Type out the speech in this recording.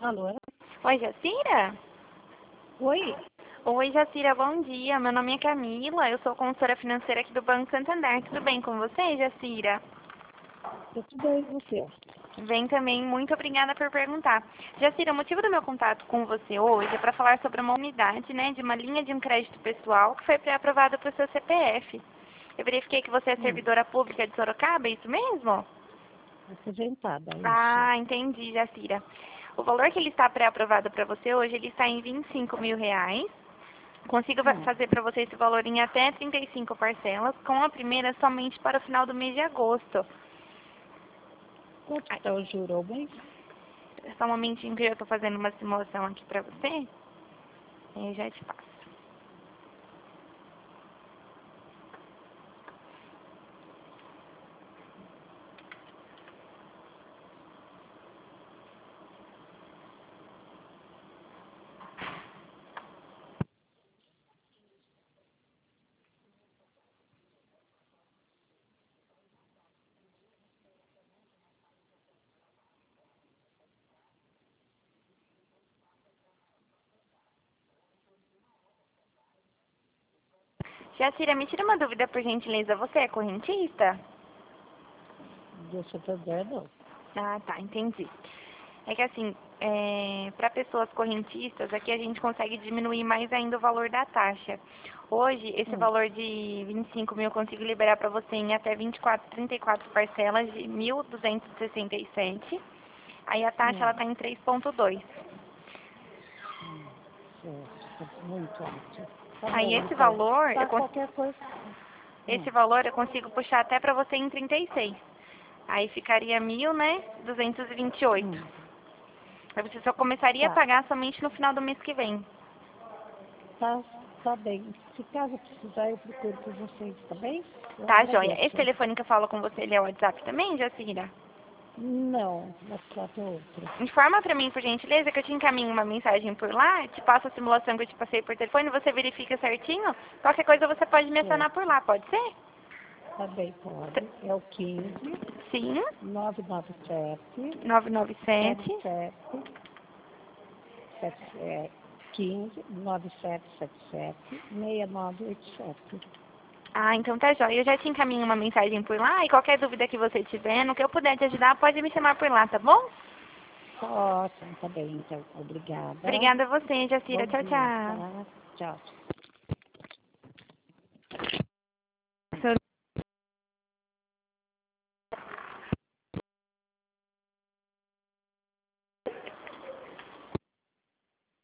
Alô? Oi, Jacira? Oi? Oi, Jacira, bom dia. Meu nome é Camila, eu sou consultora financeira aqui do Banco Santander. Tudo bem com você, Jacira? Tudo bem, e você? Bem também, muito obrigada por perguntar. Jacira, o motivo do meu contato com você hoje é para falar sobre uma unidade, né, de uma linha de um crédito pessoal que foi pré-aprovada para o seu CPF. Eu verifiquei que você é servidora pública de Sorocaba, é isso mesmo? Apresentada, isso. Ah, entendi, Jacira. O valor que ele está pré-aprovado para você hoje, ele está em R$ 25.000. Consigo fazer para você esse valor em até 35 parcelas, com a primeira somente para o final do mês de agosto. Quanto Ai, está o juro ao mês? só um momentinho que eu estou fazendo uma simulação aqui para você. E já te passo. Jacira, me tira uma dúvida, por gentileza. Você é correntista? Do Santander, não. Ah, tá, entendi. É que assim, para pessoas correntistas, aqui a gente consegue diminuir mais ainda o valor da taxa. Hoje, esse valor de 25.000 eu consigo liberar para você em até 34 parcelas de 1.267. Aí a taxa ela tá em 3,2. Certo, muito alto. Tá Aí bom, então. Tá qualquer coisa. esse valor eu consigo puxar até para você em 36. Aí ficaria 1.000, né? 228. Aí você só começaria a Tá, pagar somente no final do mês que vem. tá, tá bem. Se caso precisar, eu procuro por vocês, tá bem? Eu Tá, joia. Esse agradeço. telefone que eu falo com você, ele é o WhatsApp também, Jacira? Não, WhatsApp é outro. Informa pra mim, por gentileza, que eu te encaminho uma mensagem por lá, te passo a simulação que eu te passei por telefone, você verifica certinho. Qualquer coisa você pode me acionar Certo. por lá, pode ser? Tá bem, pode. É o 15 Sim, 997 997. 77 15 9777 6987. Ah, então tá jóia. Eu já te encaminho uma mensagem por lá e qualquer dúvida que você tiver, no que eu puder te ajudar, pode me chamar por lá, tá bom? Tá ótimo, tá bem, então. Obrigada. Obrigada a você, Bom Jacira. Tchau, dia, tchau. tá? Tchau.